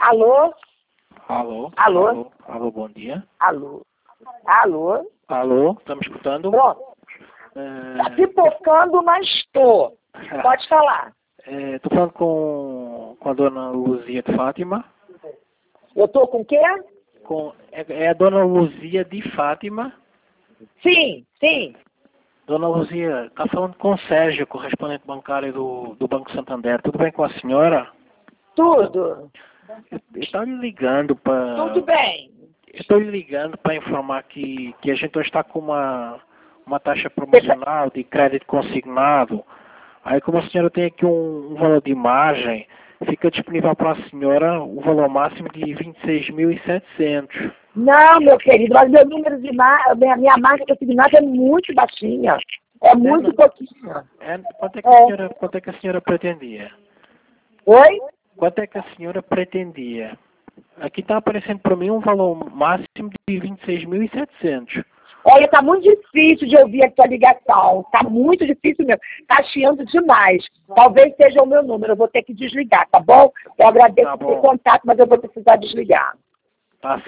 Alô? Alô? Alô? Alô? Alô, bom dia. Alô? Alô? Alô, tá me escutando? Pronto. Tá pipocando, mas estou. Pode falar. Tô falando com a dona Luzia de Fátima. Eu tô com o quê? É a dona Luzia de Fátima. Sim, sim. Dona Luzia, tá falando com o Sérgio, correspondente bancário do Banco Santander. Tudo bem com a senhora? Tudo. Eu estava lhe ligando para... Tudo bem. Estou lhe ligando para informar que a gente hoje está com uma taxa promocional de crédito consignado. Aí, como a senhora tem aqui um valor de margem, fica disponível para a senhora o valor máximo de 26.700. Não, meu querido, mas meu número de minha marca consignada é muito baixinha. É muito pouquinho. Quanto é que a senhora pretendia? Oi? Quanto é que a senhora pretendia? Aqui está aparecendo para mim um valor máximo de 26.700. Olha, tá muito difícil de ouvir a sua ligação. Tá muito difícil mesmo. Tá chiando demais. Talvez seja o meu número. Eu vou ter que desligar, tá bom? Eu agradeço Tá o seu bom. contato, mas eu vou precisar desligar.